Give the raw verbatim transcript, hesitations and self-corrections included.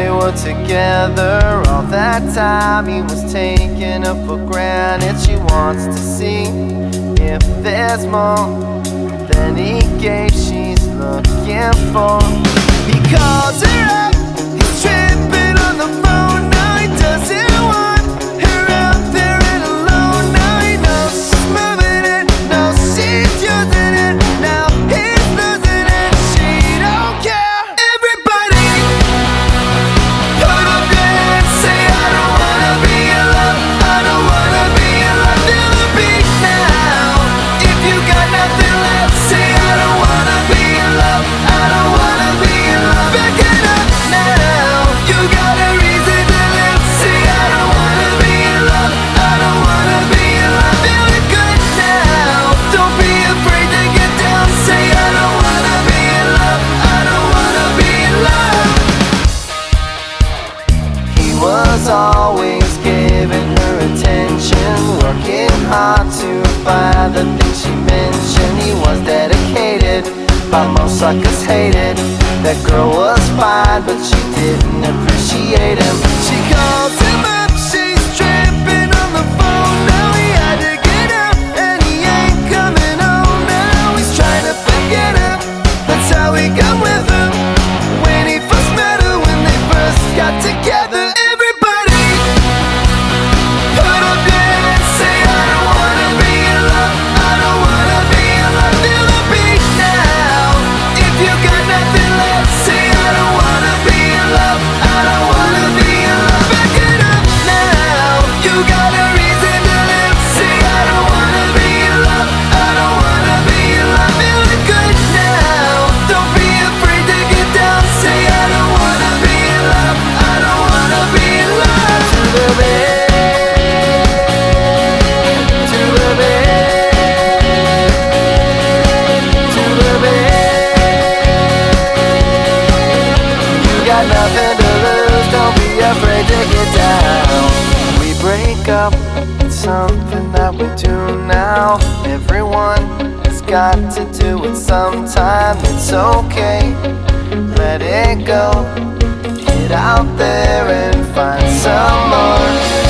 they were together. All that time he was taking her for granted. She wants to see if there's more than he gave. She's looking for. He calls her up, he's tripping on the phone. Now he doesn't want her out there and alone. Now he knows she's moving it, knows she's using it. Now he's losing it, she don't care. Everybody put up your hands, say I don't wanna be in love, I don't wanna be in love. Feel the beat now. If you got nothing left, say I don't wanna be in love, I don't wanna be in love. Back it up now. You got a reason to live, say I don't wanna be in love, I don't wanna be in love. Feel it good now. Don't be afraid to get down, say I don't wanna be in love, I don't wanna be in love. He was always giving her attention, working hard to find the things she mentioned. He was dedicated, but most suckers hated. That girl was fine, but she didn't appreciate him. She calls him up, she's tripping on the phone. Now he had to get up, and he ain't coming home. Now he's trying to forget her, that's how he got with her. When he first met her, when they first got together. Everybody put up your hands, say I don't wanna be in love, I don't wanna be in love. Feel the beat now. If you got nothing left, say I don't wanna be in love, I don't wanna be in love. Back it up now. You got a reason to live, say I don't wanna be in love, I don't wanna be in love. Feel it good now. Don't be afraid to get down, say I don't wanna be in love, I don't wanna be in love. To the bed, to the bed, to the bed. You got nothing to lose, don't be afraid to get down. We break up, it's something that we do now. Everyone has got to do it sometime. It's okay, let it go. Get out there and find some more.